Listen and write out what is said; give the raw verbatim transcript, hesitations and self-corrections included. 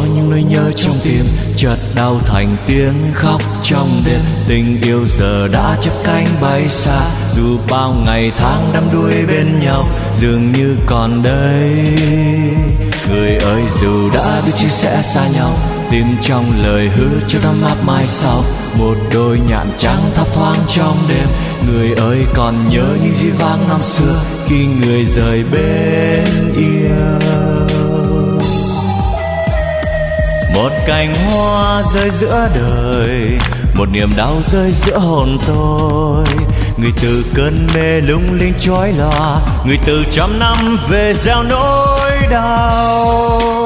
những nỗi nhớ trong tim, chợt đau thành tiếng khóc trong đêm. Tình yêu giờ đã chấp cánh bay xa, dù bao ngày tháng đắm đuối bên nhau dường như còn đây. Người ơi dù đã biết chia sẻ xa nhau, tin trong lời hứa cho năm áp mai sau. Một đôi nhạn trắng thấp thoáng trong đêm. Người ơi còn nhớ những dĩ vãng năm xưa khi người rời bên yêu. Một cành hoa rơi giữa đời, một niềm đau rơi giữa hồn tôi. Người từ cơn mê lung linh chói lòa, người từ trăm năm về gieo nỗi đau.